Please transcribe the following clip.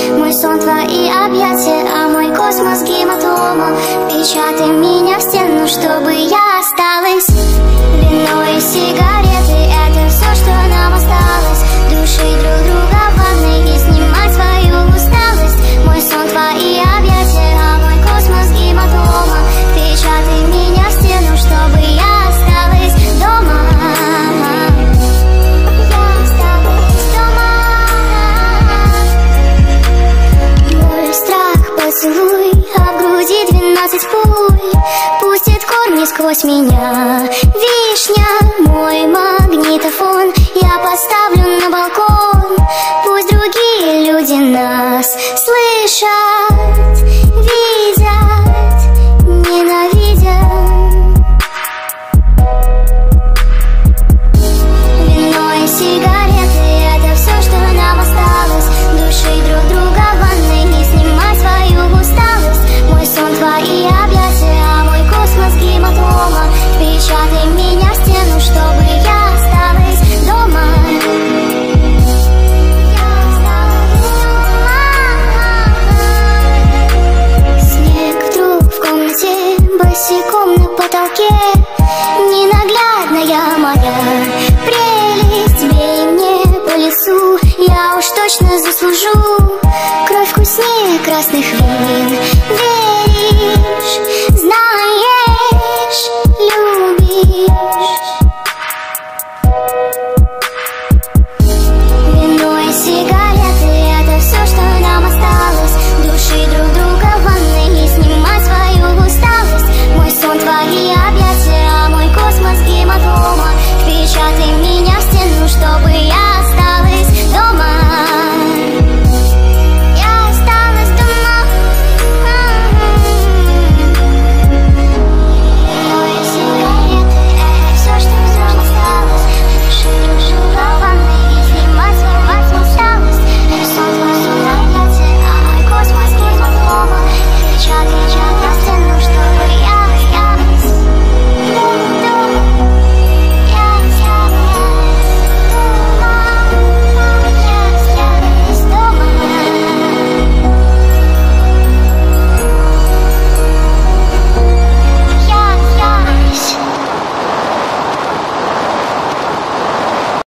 Мой сон твои объятия, а мой космос гематома. Впечатай меня в стену, чтобы я осталась. Вино и сигареты — это все, что нам осталось. Душить друг друга в ванной и снимать свою усталость. Мой сон твои объятия, а мой космос гематома. Впечатай меня в стену, чтобы я осталась дома. Поцелуй, а в груди 12 пуль пустит корни сквозь меня. Вишня, мой магнитофон я поставлю на балкон. Пусть другие люди нас слышат, видят, ненавидят. Вино и сигареты — это все, что нам осталось. Душить друг друга в ванной, не снимать свою усталость. Мой сон твои объятия, а мой космос гематома. Впечатай меня в стену, чтобы я осталась дома. Снег вдруг в комнате, босиком на потолке. Ненаглядная моя прелесть, бей мне по лицу, я уж точно заслужу кровь вкуснее красных вин. Веришь, знаешь, любишь. Вино и сигареты — это все, что нам осталось. Душить друг друга в ванной, не снимать свою усталость. Мой сон твои объятия, а мой космос гематома. Впечатай меня в стену, чтобы я